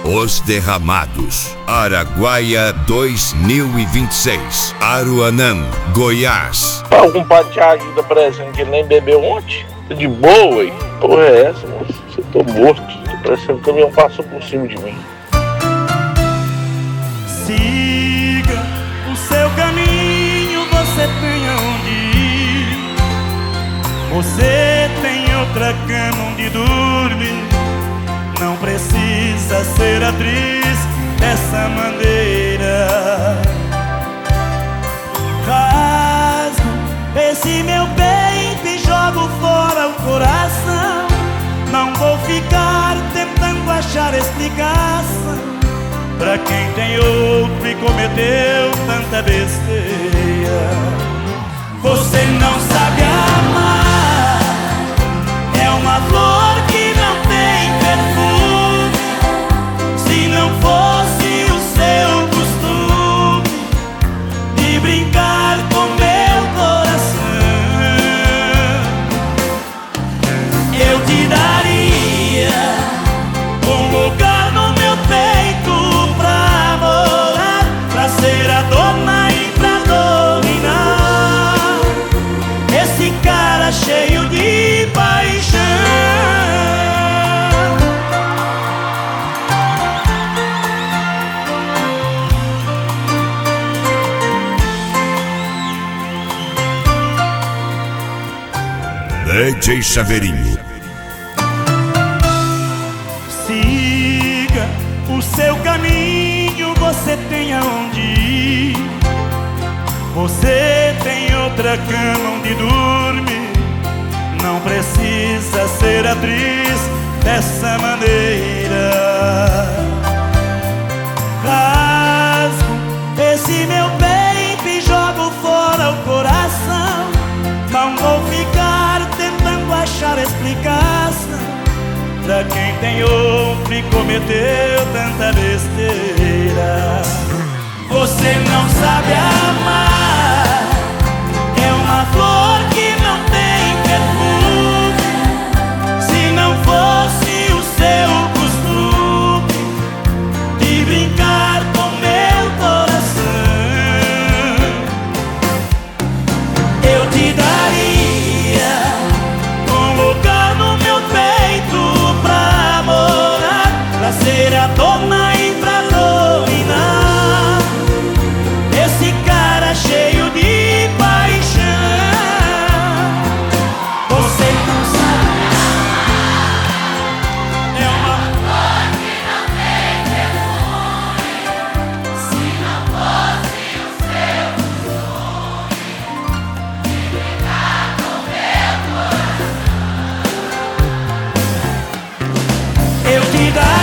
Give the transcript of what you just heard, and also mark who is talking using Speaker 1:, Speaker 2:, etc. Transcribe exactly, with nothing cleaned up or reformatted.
Speaker 1: Os Derramados, Araguaia dois mil e vinte e seis, Aruanã, Goiás.
Speaker 2: Algum compadre te ajuda, parecendo que ele nem bebeu ontem? Tô de boa, hein? Porra é essa, moço? Eu tô morto. Tô parecendo que o caminhão passou por cima de mim.
Speaker 3: Siga o seu caminho, você tem aonde ir. Você tem outra cama onde dormir. Não precisa ser atriz dessa maneira. Rasgo esse meu peito e jogo fora o coração. Não vou ficar tentando achar explicação pra quem tem outro e cometeu tanta besteira. Você não sabe amar, é uma flor que não tem perfume. Se não fosse o seu costume de brincar com meu coração, eu te daria um lugar no meu peito pra morar, pra ser a dona e pra dominar esse cara cheio de paixão.
Speaker 1: D J Chaveirinho.
Speaker 3: Siga o seu caminho, você tem aonde ir. Você tem outra cama onde dormir. Não precisa ser atriz dessa maneira. Rasgo esse meu peito e jogo fora o coração. Não vou ficar tentando achar explicação pra quem tem outro e cometeu tanta besteira. Você não sabe amar, é uma flor que não tem perfume. Se não fosse o seu costume de brincar com meu coração, eu te daria um lugar no meu peito pra morar, pra ser a dona e pra dominar esse cara cheio de paixão. Você não sabe amar, é uma flor que não tem perfume. Se não fosse o seu costume de brincar com meu coração, eu te daria